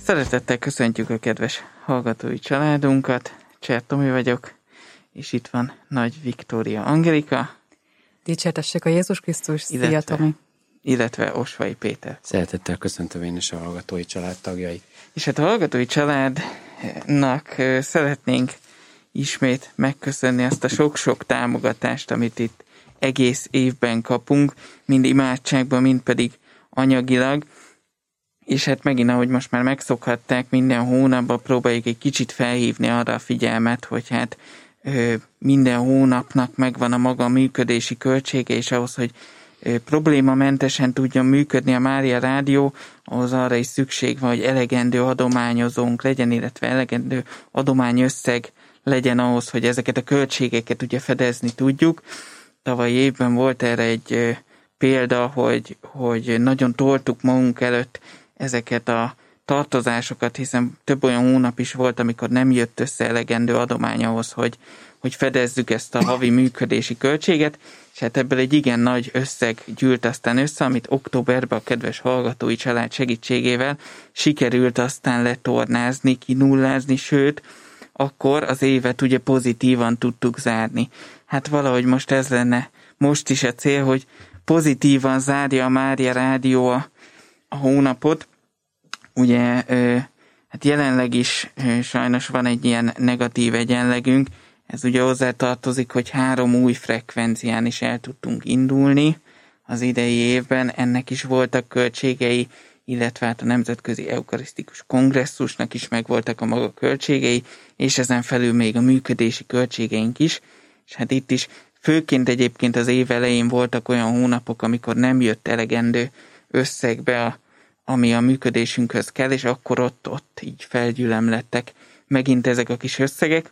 Szeretettel köszöntjük a kedves hallgatói családunkat. Cser Tomi vagyok, és itt van Nagy Viktória Angelika. Dicsértessék a Jézus Krisztus, szia Tomi! Illetve Osvai Péter. Szeretettel köszöntöm én is a hallgatói család tagjait. És hát a hallgatói családnak szeretnénk ismét megköszönni azt a sok-sok támogatást, amit itt egész évben kapunk, mind imádságban, mind pedig anyagilag. És hát megint, ahogy most már megszokhatták, minden hónapban próbáljuk egy kicsit felhívni arra a figyelmet, hogy hát minden hónapnak megvan a maga működési költsége, és ahhoz, hogy problémamentesen tudjon működni a Mária Rádió, ahhoz arra is szükség van, hogy elegendő adományozónk legyen, illetve elegendő adományösszeg legyen ahhoz, hogy ezeket a költségeket ugye fedezni tudjuk. Tavalyi évben volt erre egy példa, hogy nagyon toltuk magunk előtt ezeket a tartozásokat, hiszen több olyan hónap is volt, amikor nem jött össze elegendő adomány ahhoz, hogy fedezzük ezt a havi működési költséget, és hát ebből egy igen nagy összeg gyűlt aztán össze, amit októberben a kedves hallgatói család segítségével sikerült aztán letornázni, kinullázni, sőt, akkor az évet ugye pozitívan tudtuk zárni. Hát valahogy most ez lenne most is a cél, hogy pozitívan zárja a Mária Rádió a hónapot. Ugye, hát jelenleg is sajnos van egy ilyen negatív egyenlegünk, ez ugye hozzátartozik, hogy 3 új frekvencián is el tudtunk indulni az idei évben, ennek is voltak költségei, illetve hát a Nemzetközi Eukarisztikus Kongresszusnak is megvoltak a maga költségei, és ezen felül még a működési költségeink is, és hát itt is főként egyébként az év elején voltak olyan hónapok, amikor nem jött elegendő összegbe, ami a működésünkhöz kell, és akkor ott így felgyülemlettek megint ezek a kis összegek.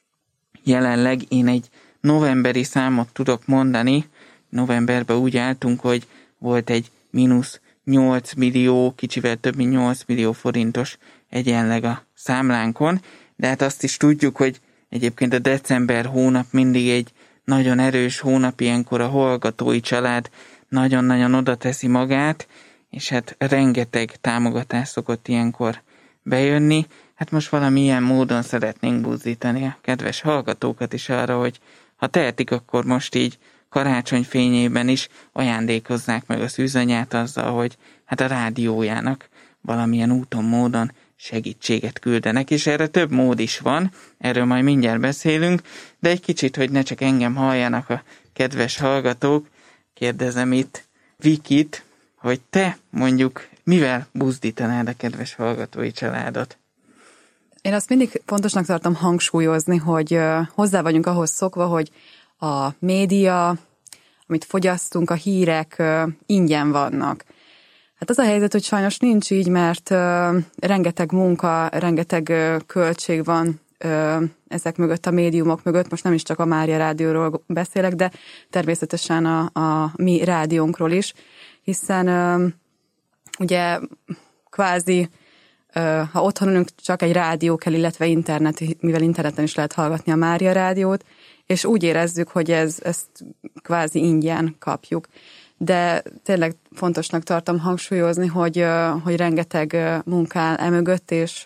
Jelenleg én egy novemberi számot tudok mondani. Novemberben úgy álltunk, hogy volt egy mínusz 8 millió, kicsivel több mint 8 millió forintos egyenleg a számlánkon, de hát azt is tudjuk, hogy egyébként a december hónap mindig egy nagyon erős hónap, ilyenkor a hallgatói család nagyon-nagyon oda teszi magát, és hát rengeteg támogatás szokott ilyenkor bejönni. Hát most valamilyen módon szeretnénk buzdítani a kedves hallgatókat is arra, hogy ha tehetik, akkor most így karácsony fényében is ajándékozzák meg a szűzanyát azzal, hogy hát a rádiójának valamilyen úton, módon segítséget küldenek, és erre több mód is van, erről majd mindjárt beszélünk, de egy kicsit, hogy ne csak engem halljanak a kedves hallgatók, kérdezem itt Vikit, hogy te mondjuk mivel buzdítanád a kedves hallgatói családot? Én azt mindig fontosnak tartom hangsúlyozni, hogy hozzá vagyunk ahhoz szokva, hogy a média, amit fogyasztunk, a hírek ingyen vannak. Hát az a helyzet, hogy sajnos nincs így, mert rengeteg munka, rengeteg költség van ezek mögött, a médiumok mögött. Most nem is csak a Mária Rádióról beszélek, de természetesen a mi rádiónkról is, hiszen ugye kvázi, ha otthon ülünk, csak egy rádió kell, illetve internet, mivel interneten is lehet hallgatni a Mária Rádiót, és úgy érezzük, hogy ezt kvázi ingyen kapjuk. De tényleg fontosnak tartom hangsúlyozni, hogy rengeteg munka áll emögött, és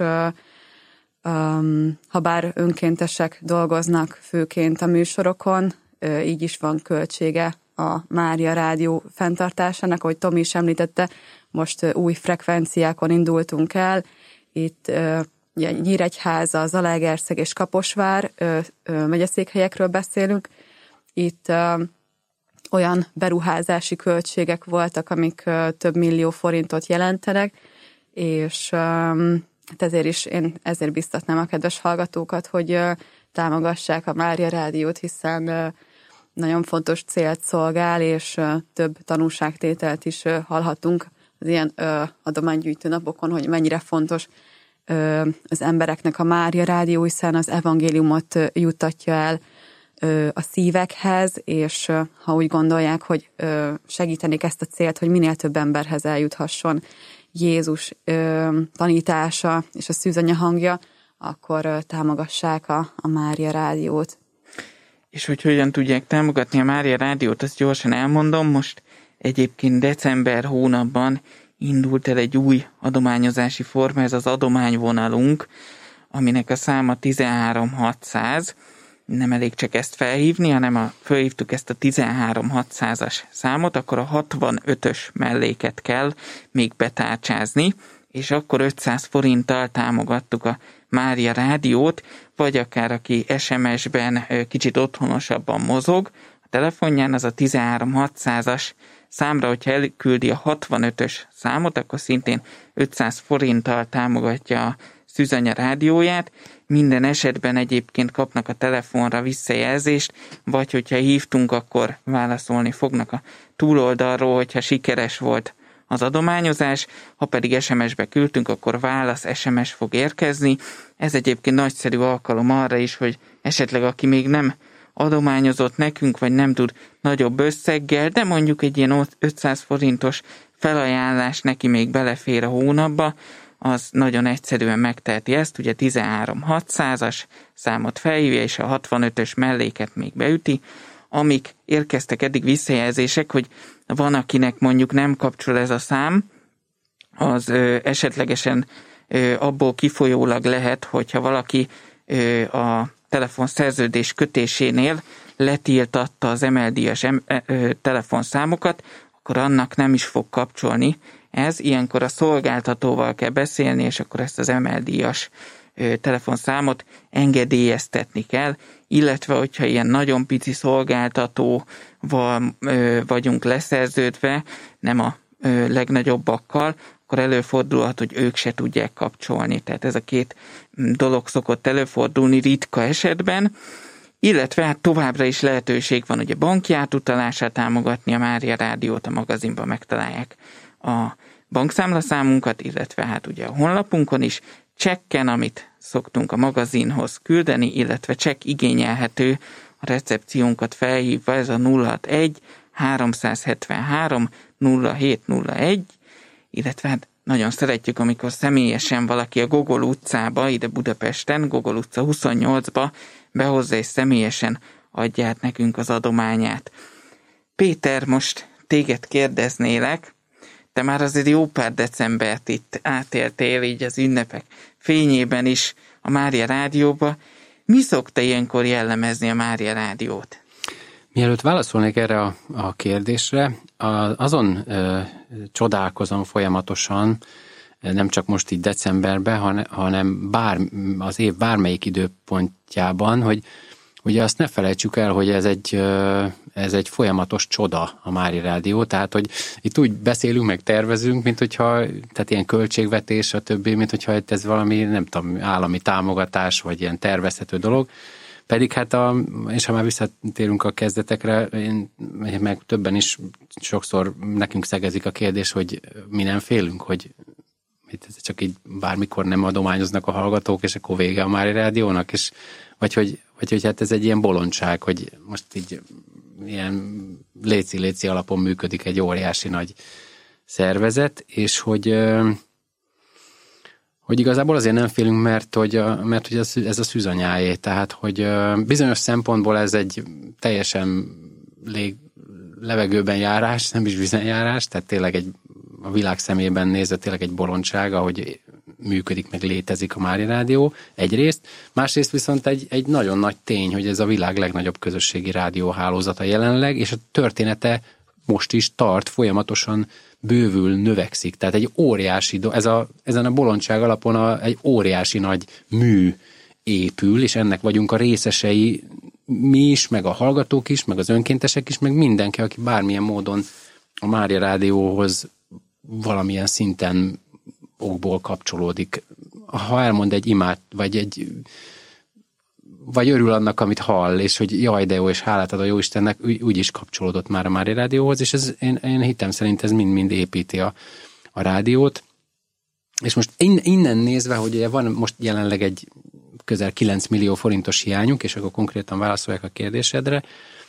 ha bár önkéntesek dolgoznak főként a műsorokon, így is van költsége a Mária Rádió fenntartásának, ahogy Tomi is említette, most új frekvenciákon indultunk el, itt Nyíregyháza, Zalaegerszeg és Kaposvár megyeszékhelyekről beszélünk. Itt olyan beruházási költségek voltak, amik több millió forintot jelentenek, és ezért biztatnám a kedves hallgatókat, hogy támogassák a Mária Rádiót, hiszen nagyon fontos célt szolgál, és több tanúságtételt is hallhatunk az ilyen adománygyűjtő napokon, hogy mennyire fontos az embereknek a Mária Rádió, hiszen az evangéliumot juttatja el a szívekhez, és ha úgy gondolják, hogy segítenék ezt a célt, hogy minél több emberhez eljuthasson Jézus tanítása és a szűzanya hangja, akkor támogassák a Mária Rádiót. És hogy hogyan tudják támogatni a Mária Rádiót, azt gyorsan elmondom. Most egyébként december hónapban indult el egy új adományozási forma, ez az adományvonalunk, aminek a száma 13600. Nem elég csak ezt felhívni, hanem felhívtuk ezt a 13600-as számot, akkor a 65-ös melléket kell még betárcsázni, és akkor 500 forinttal támogattuk a Mária Rádiót, vagy akár aki SMS-ben kicsit otthonosabban mozog, a telefonján az a 13600-as számra, hogyha elküldi a 65-ös számot, akkor szintén 500 forinttal támogatja a Szűzanya rádióját. Minden esetben egyébként kapnak a telefonra visszajelzést, vagy hogyha hívtunk, akkor válaszolni fognak a túloldalról, hogyha sikeres volt az adományozás, ha pedig SMS-be küldtünk, akkor válasz SMS fog érkezni. Ez egyébként nagyszerű alkalom arra is, hogy esetleg aki még nem adományozott nekünk, vagy nem tud nagyobb összeggel, de mondjuk egy ilyen 500 forintos felajánlás neki még belefér a hónapba, az nagyon egyszerűen megteheti ezt, ugye 13600-as számot felhívja, és a 65-ös melléket még beüti. Amik érkeztek eddig visszajelzések, hogy van, akinek mondjuk nem kapcsol ez a szám, az esetlegesen abból kifolyólag lehet, hogyha valaki a telefonszerződés kötésénél letiltatta az emeldíjas telefonszámokat, akkor annak nem is fog kapcsolni. Ilyenkor a szolgáltatóval kell beszélni, és akkor ezt az emeldíjas telefonszámot engedélyeztetni kell, illetve hogyha ilyen nagyon pici szolgáltatóval vagyunk leszerződve, nem a legnagyobbakkal, akkor előfordulhat, hogy ők se tudják kapcsolni. Tehát ez a két dolog szokott előfordulni ritka esetben, illetve hát továbbra is lehetőség van ugye banki átutalását támogatni, a Mária Rádiót a magazinban megtalálják a bankszámlaszámunkat, illetve hát ugye a honlapunkon is, csekken, amit szoktunk a magazinhoz küldeni, illetve csekk igényelhető a recepciónkat felhívva, ez a 061 373 0701, illetve hát nagyon szeretjük, amikor személyesen valaki a Gogol utcába, ide Budapesten, Gogol utca 28-ba behozza és személyesen adja át nekünk az adományát. Péter, most téged kérdeznélek, te már azért jó pár decembert itt átéltél így az ünnepek fényében is a Mária Rádióba. Mi szokta ilyenkor jellemezni a Mária Rádiót? Mielőtt válaszolnék erre a kérdésre, azon csodálkozom folyamatosan, nem csak most így decemberben, hanem az év bármelyik időpontjában, hogy ugye azt ne felejtsük el, hogy ez egy folyamatos csoda a Mária Rádió, tehát hogy itt úgy beszélünk, meg tervezünk, mint hogyha, tehát ilyen költségvetés, stb., mint hogyha ez valami, nem tudom, állami támogatás, vagy ilyen tervezhető dolog. Pedig hát, és ha már visszatérünk a kezdetekre, meg többen is sokszor nekünk szegezik a kérdés, hogy mi nem félünk, hogy ez csak így bármikor nem adományoznak a hallgatók, és akkor vége a Mária Rádiónak, és vagy hogy hát ez egy ilyen bolondság, hogy most így ilyen léci alapon működik egy óriási nagy szervezet, és hogy igazából azért nem félünk, mert hogy ez a szűzanyáé, tehát hogy bizonyos szempontból ez egy teljesen levegőben járás, nem is vízen járás, tehát tényleg a világ szemében nézve tényleg egy bolondság, ahogy működik, meg létezik a Mária Rádió egyrészt, másrészt viszont egy nagyon nagy tény, hogy ez a világ legnagyobb közösségi rádióhálózata jelenleg, és a története most is tart, folyamatosan bővül, növekszik. Tehát egy óriási, ezen a bolondság alapon egy óriási nagy mű épül, és ennek vagyunk a részesei mi is, meg a hallgatók is, meg az önkéntesek is, meg mindenki, aki bármilyen módon a Mária Rádióhoz valamilyen szinten okból kapcsolódik. Ha elmond egy imát, vagy örül annak, amit hall, és hogy jaj, de jó, és hálát ad a Jóistennek, úgy is kapcsolódott már a Mária Rádióhoz, és én hittem szerint ez mind-mind építi a rádiót. És most innen nézve, hogy van most jelenleg egy közel 9 millió forintos hiányunk, és akkor konkrétan válaszoljak a kérdésedre,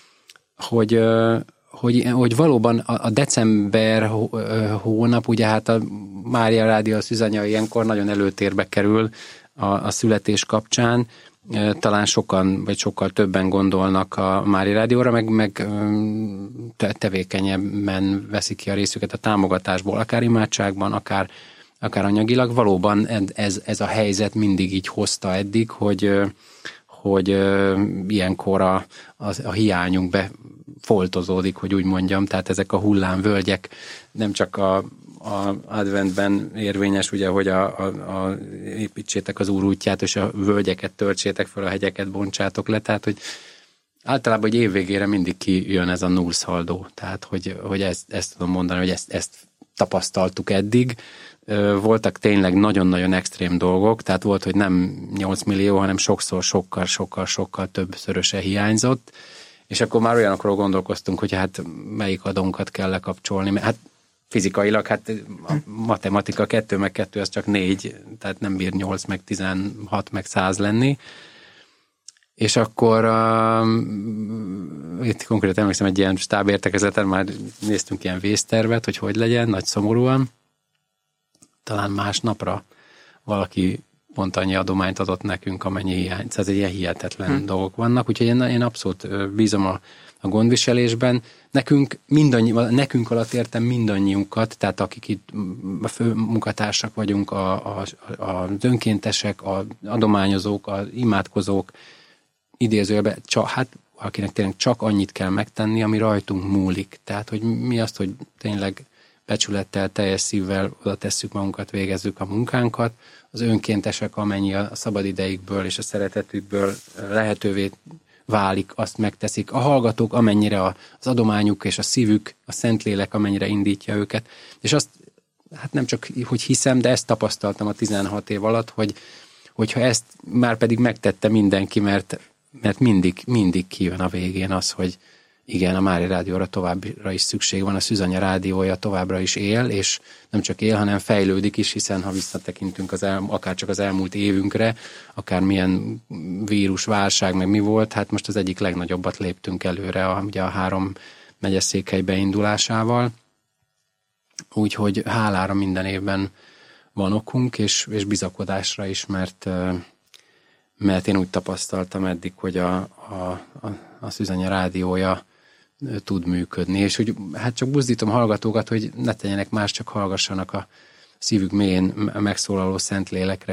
hogy valóban a december hónap, ugye hát a Mária Rádió, a Szűzanya ilyenkor nagyon előtérbe kerül a születés kapcsán, talán sokan, vagy sokkal többen gondolnak a Mária Rádióra, meg tevékenyebben veszik ki a részüket a támogatásból, akár imádságban, akár anyagilag. Valóban ez a helyzet mindig így hozta eddig, hogy ilyenkor a hiányunk befoltozódik, hogy úgy mondjam, tehát ezek a hullámvölgyek nem csak a adventben érvényes, ugye, hogy építsétek az Úr útját, és a völgyeket töltsétek fel, a hegyeket bontsátok le, tehát, hogy általában, hogy évvégére mindig kijön ez a nullszaldó, tehát, hogy ezt tudom mondani, hogy ezt tapasztaltuk eddig. Voltak tényleg nagyon-nagyon extrém dolgok, tehát volt, hogy nem 8 millió, hanem sokszor sokkal többszöröse hiányzott, és akkor már olyanokról gondolkoztunk, hogy hát melyik adónkat kell lekapcsolni, hát fizikailag, hát a matematika 2 meg 2 az csak 4, tehát nem bír 8 meg 16 meg 100 lenni. És akkor itt konkrétan emlékszem, egy ilyen stábértekezleten már néztünk ilyen vésztervet, hogy legyen, nagy szomorúan. Talán másnapra valaki pont annyi adományt adott nekünk, amennyi hiány. Tehát egy ilyen hihetetlen dolgok vannak, úgyhogy én abszolút bízom a gondviselésben. Nekünk alatt értem mindannyiunkat, tehát akik itt a fő munkatársak vagyunk, az önkéntesek, az adományozók, az imádkozók, idézőjelben, hát akinek tényleg csak annyit kell megtenni, ami rajtunk múlik. Tehát, hogy mi azt, hogy tényleg becsülettel, teljes szívvel oda tesszük magunkat, végezzük a munkánkat, az önkéntesek, amennyi a szabad ideikből és a szeretetükből lehetővé válik, azt megteszik. A hallgatók, amennyire az adományuk és a szívük, a Szentlélek, amennyire indítja őket. És azt, hát nem csak, hogy hiszem, de ezt tapasztaltam a 16 év alatt, hogyha ezt már pedig megtette mindenki, mert mindig kijön a végén az, hogy igen, a Mária Rádióra továbbra is szükség van, a Szűzanya rádiója továbbra is él, és nem csak él, hanem fejlődik is, hiszen ha visszatekintünk akár csak az elmúlt évünkre, akár milyen vírus, válság, meg mi volt, hát most az egyik legnagyobbat léptünk előre ugye a 3 megyeszékhely beindulásával. Úgyhogy hálára minden évben van okunk, és bizakodásra is, mert én úgy tapasztaltam eddig, hogy a Szűzanya rádiója tud működni, és hogy hát csak buzdítom hallgatókat, hogy ne tegyenek más, csak hallgassanak a szívük mélyén megszólaló Szentlélekre,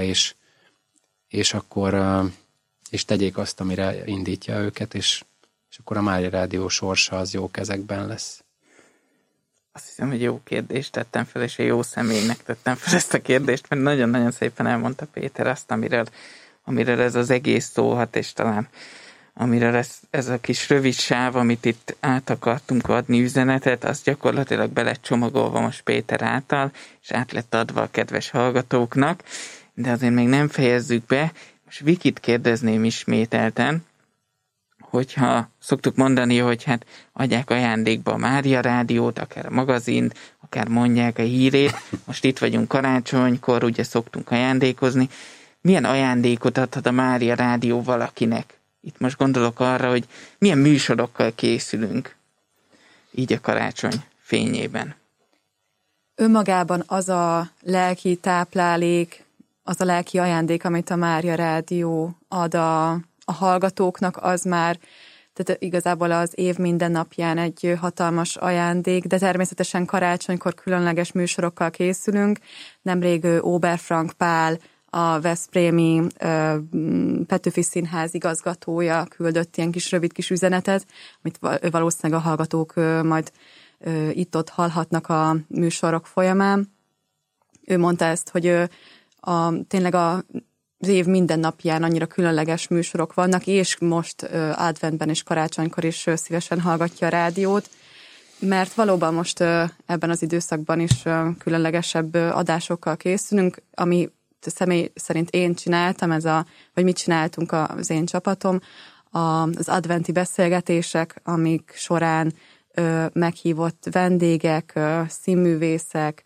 és akkor és tegyék azt, amire indítja őket, és akkor a Mária Rádió sorsa az jó kezekben lesz. Azt hiszem, hogy jó kérdést tettem fel, és jó személynek tettem fel ezt a kérdést, mert nagyon-nagyon szépen elmondta Péter azt, amiről ez az egész szólhat, és talán amiről ez a kis rövid sáv, amit itt át akartunk adni üzenetet, az gyakorlatilag be lett csomagolva most Péter által, és át lett adva a kedves hallgatóknak, de azért még nem fejezzük be. Most Vikit kérdezném ismételten, hogyha szoktuk mondani, hogy hát adják ajándékba a Mária Rádiót, akár a magazint, akár mondják a hírét, most itt vagyunk karácsonykor, ugye szoktunk ajándékozni. Milyen ajándékot adhat a Mária Rádió valakinek? Itt most gondolok arra, hogy milyen műsorokkal készülünk így a karácsony fényében. Önmagában az a lelki táplálék, az a lelki ajándék, amit a Mária Rádió ad a hallgatóknak, az már, tehát igazából az év minden napján egy hatalmas ajándék, de természetesen karácsonykor különleges műsorokkal készülünk. Nemrég Oberfrank Pál, a veszprémi Petőfi Színház igazgatója küldött ilyen rövid kis üzenetet, amit valószínűleg a hallgatók majd itt-ott hallhatnak a műsorok folyamán. Ő mondta ezt, hogy tényleg az év minden napján annyira különleges műsorok vannak, és most adventben és karácsonykor is szívesen hallgatja a rádiót, mert valóban most ebben az időszakban is különlegesebb adásokkal készülünk, ami személy szerint én csináltam, vagy mit csináltunk az én csapatom, az adventi beszélgetések, amik során meghívott vendégek, színművészek,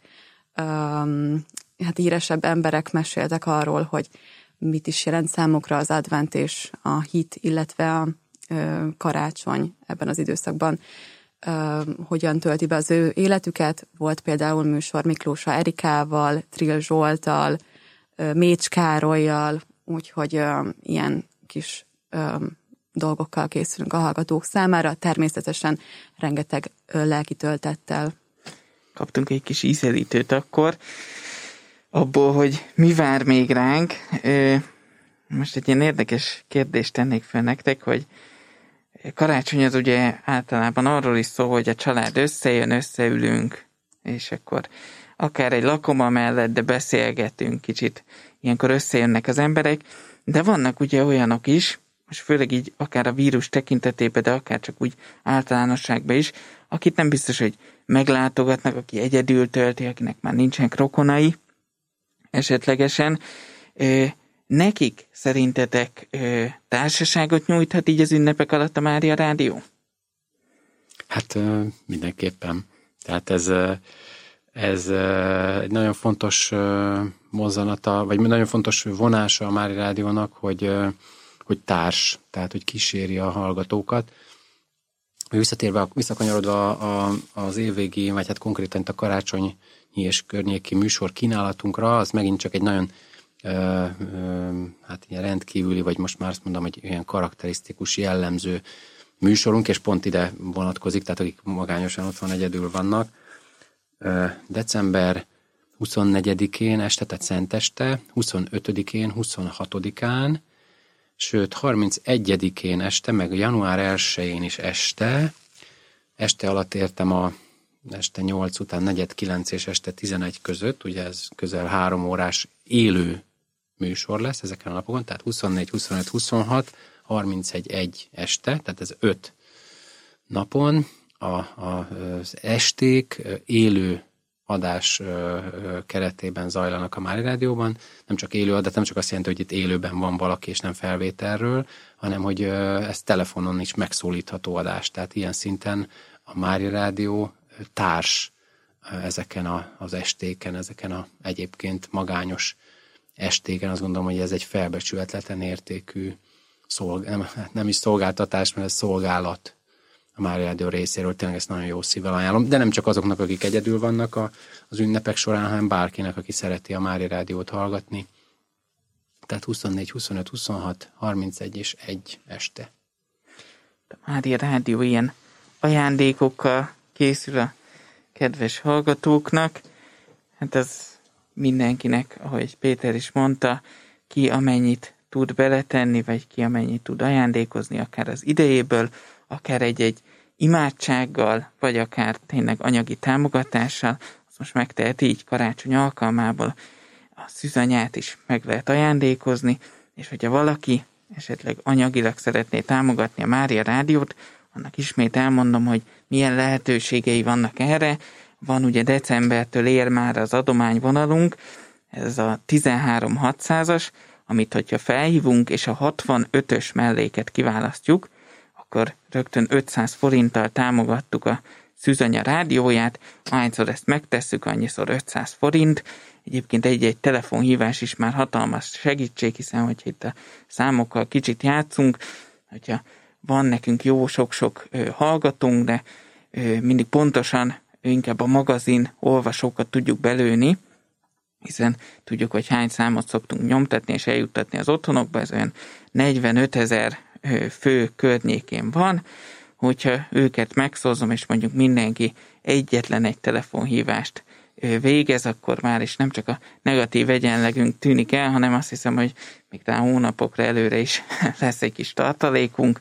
hát híresebb emberek meséltek arról, hogy mit is jelent számukra az advent és a hit, illetve a karácsony ebben az időszakban, hogyan tölti be az ő életüket. Volt például műsor Miklósa Erikával, Trill Zsolttal, Mécs Károlyjal, úgyhogy ilyen kis dolgokkal készülünk a hallgatók számára, természetesen rengeteg lelki töltettel. Kaptunk egy kis ízelítőt akkor, abból, hogy mi vár még ránk. Most egy ilyen érdekes kérdést tennék fel nektek, hogy karácsony az ugye általában arról is szól, hogy a család összejön, összeülünk, és akkor akár egy lakoma mellett, de beszélgetünk kicsit, ilyenkor összejönnek az emberek, de vannak ugye olyanok is, most főleg így akár a vírus tekintetében, de akár csak úgy általánosságban is, akit nem biztos, hogy meglátogatnak, aki egyedül tölti, akinek már nincsenek rokonai esetlegesen. Nekik szerintetek társaságot nyújthat így az ünnepek alatt a Mária Rádió? Hát mindenképpen. Tehát ez egy nagyon fontos mozzanata, vagy nagyon fontos vonása a Mária Rádiónak, hogy társ, tehát hogy kíséri a hallgatókat. Visszakanyarodva az évvégi, vagy hát konkrétan a karácsonyi és környéki műsor kínálatunkra, az megint csak egy nagyon hát ilyen rendkívüli, vagy most már azt mondom, hogy ilyen karakterisztikus, jellemző műsorunk, és pont ide vonatkozik, tehát akik magányosan otthon egyedül vannak. December 24-én este, tehát szenteste, 25-én, 26-án, sőt 31-én este, meg január 1-én is este alatt értem a este 8 után 4-9 és este 11 között, ugye ez közel 3 órás élő műsor lesz ezeken a napokon, tehát 24, 25, 26, 31, 1 este, tehát ez 5 napon az esték élő adás keretében zajlanak a Mária Rádióban. Nem csak élő adás, nem csak azt jelenti, hogy itt élőben van valaki, és nem felvételről, hanem hogy ez telefonon is megszólítható adás. Tehát ilyen szinten a Mária Rádió társ ezeken az estéken, ezeken a egyébként magányos estéken. Azt gondolom, hogy ez egy felbecsületlen értékű nem is szolgáltatás, mert ez szolgálat a Mária Rádió részéről. Tényleg ezt nagyon jó szívvel ajánlom, de nem csak azoknak, akik egyedül vannak az ünnepek során, hanem bárkinek, aki szereti a Mária Rádiót hallgatni. Tehát 24, 25, 26, 31 és 1 este. A Mária Rádió ilyen ajándékokkal készül a kedves hallgatóknak. Hát az mindenkinek, ahogy Péter is mondta, ki amennyit tud beletenni, vagy ki amennyit tud ajándékozni, akár az idejéből, akár egy imádsággal, vagy akár tényleg anyagi támogatással, azt most megteheti így karácsony alkalmából, a szűzanyát is meg lehet ajándékozni, és hogyha valaki esetleg anyagilag szeretné támogatni a Mária Rádiót, annak ismét elmondom, hogy milyen lehetőségei vannak erre. Van ugye decembertől ér már az adományvonalunk, ez a 13600-as, amit hogyha felhívunk, és a 65-ös melléket kiválasztjuk, akkor rögtön 500 forinttal támogattuk a Szűzanya rádióját, ahányszor ezt megtesszük, annyiszor 500 forint. Egyébként egy-egy telefonhívás is már hatalmas segítség, hiszen hogyha itt a számokkal kicsit játszunk, hogyha van nekünk jó sok-sok hallgatónk, de mindig pontosan inkább a magazin olvasókat tudjuk belőni, hiszen tudjuk, hogy hány számot szoktunk nyomtatni és eljuttatni az otthonokba, ez olyan 45 000 fő környékén van. Hogyha őket megszózom, és mondjuk mindenki egyetlen egy telefonhívást végez, akkor már is nem csak a negatív egyenlegünk tűnik el, hanem azt hiszem, hogy még talán hónapokra előre is lesz egy kis tartalékunk.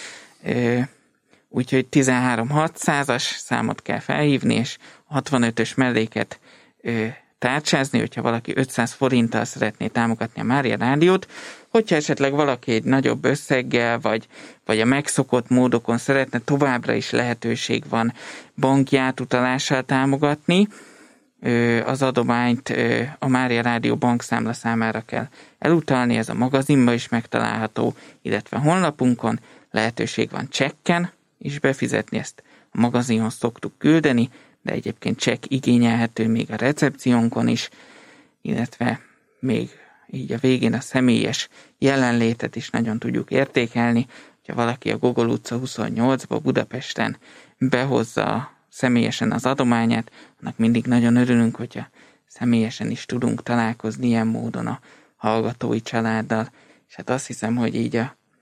Úgyhogy 13600-as számot kell felhívni, és 65-ös melléket tárcsázni, hogyha valaki 500 forinttal szeretné támogatni a Mária Rádiót. Hogyha esetleg valaki egy nagyobb összeggel, vagy a megszokott módokon szeretne, továbbra is lehetőség van banki átutalással támogatni. Az adományt a Mária Rádió bankszámla számára kell elutalni, ez a magazinban is megtalálható, illetve honlapunkon lehetőség van csekken is befizetni, ezt a magazinhoz szoktuk küldeni, de egyébként csekk igényelhető még a recepciónkon is, illetve még így a végén a személyes jelenlétet is nagyon tudjuk értékelni. Ha valaki a Gogol utca 28-ba Budapesten behozza személyesen az adományát, annak mindig nagyon örülünk, hogyha személyesen is tudunk találkozni ilyen módon a hallgatói családdal. És hát azt hiszem, hogy így a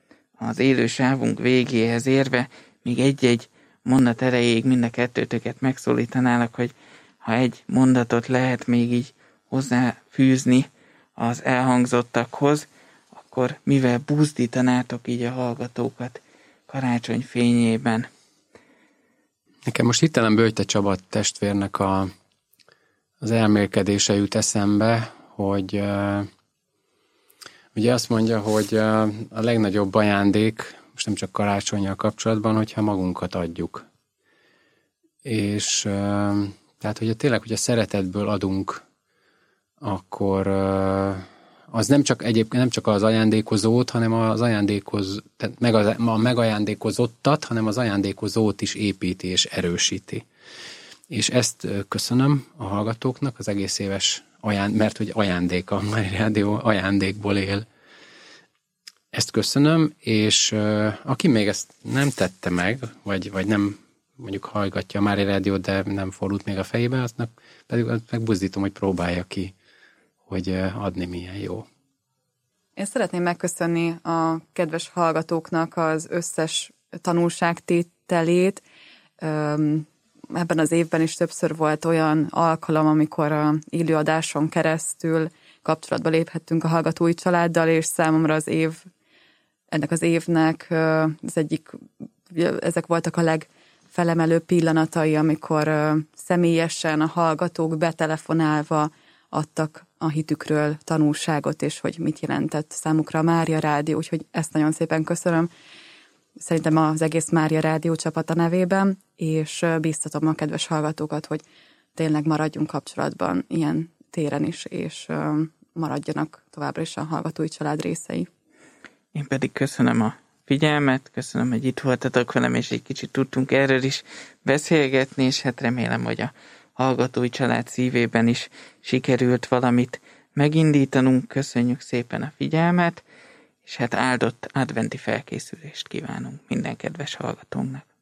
az élő sávunk végéhez érve még egy-egy mondat erejéig mind a kettőtöket megszólítanálak, hogy ha egy mondatot lehet még így hozzáfűzni az elhangzottakhoz, akkor mivel buzdítanátok így a hallgatókat karácsony fényében? Nekem most hirtelen Böjte Csaba testvérnek az elmélkedése jut eszembe, hogy ugye azt mondja, hogy a legnagyobb ajándék, most nem csak karácsonnyal kapcsolatban, hogyha magunkat adjuk. És tehát, hogyha tényleg, hogyha szeretetből adunk, akkor az nem csak az ajándékozót, hanem tehát a megajándékozottat, hanem az ajándékozót is építi és erősíti. És ezt köszönöm a hallgatóknak, az egész éves mert hogy ajándék, a Mária Rádió ajándékból él. Ezt köszönöm, és aki még ezt nem tette meg, vagy nem mondjuk hallgatja a Mária Rádiót, de nem fordult még a fejébe, aznak pedig megbuzdítom, hogy próbálja ki, hogy adni milyen jó. Én szeretném megköszönni a kedves hallgatóknak az összes tanulságtételét. Ebben az évben is többször volt olyan alkalom, amikor a élőadáson keresztül kapcsolatba léphettünk a hallgatói családdal, és számomra ennek az évnek ezek voltak a legfelemelőbb pillanatai, amikor személyesen a hallgatók betelefonálva adtak a hitükről tanulságot, és hogy mit jelentett számukra a Mária Rádió, úgyhogy ezt nagyon szépen köszönöm. Szerintem az egész Mária Rádió csapata nevében, és bíztatom a kedves hallgatókat, hogy tényleg maradjunk kapcsolatban ilyen téren is, és maradjanak továbbra is a hallgatói család részei. Én pedig köszönöm a figyelmet, köszönöm, hogy itt voltatok velem, és egy kicsit tudtunk erről is beszélgetni, és hát remélem, hogy a hallgatói család szívében is sikerült valamit megindítanunk. Köszönjük szépen a figyelmet, és hát áldott adventi felkészülést kívánunk minden kedves hallgatónknak.